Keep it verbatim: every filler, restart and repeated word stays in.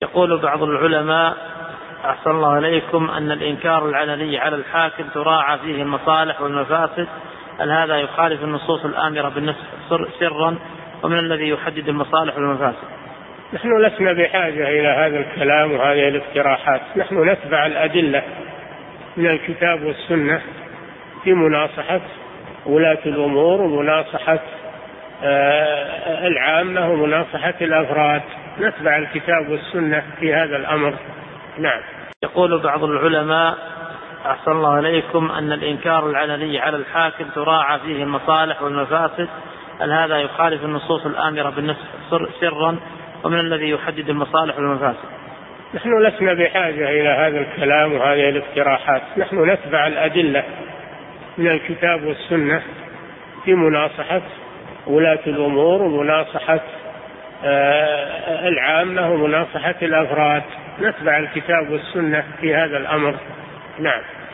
يقول بعض العلماء أحسن الله إليكم أن الإنكار العلني على الحاكم تراعى فيه المصالح والمفاسد، هل هذا يخالف النصوص الآمرة بالنسخ سرا ومن الذي يحدد المصالح والمفاسد؟ نحن لسنا بحاجة إلى هذا الكلام وهذه الاقتراحات، نحن نتبع الأدلة من الكتاب والسنة في مناصحة ولاة الأمور ومناصحة العامة ومناصحة الأفراد، نتبع الكتاب والسنة في هذا الأمر. نعم. يقول بعض العلماء أحسن الله إليكم أن الإنكار العلني على الحاكم تراعى فيه المصالح والمفاسد، هل هذا يخالف النصوص الآمرة بالنسخ سرا ومن الذي يحدد المصالح والمفاسد؟ نحن لسنا بحاجة إلى هذا الكلام وهذه الاقتراحات، نحن نتبع الأدلة من الكتاب والسنة في مناصحة ولاة الأمور ومناصحة العامة ومناصحة الأفراد، نتبع الكتاب والسنة في هذا الأمر. نعم.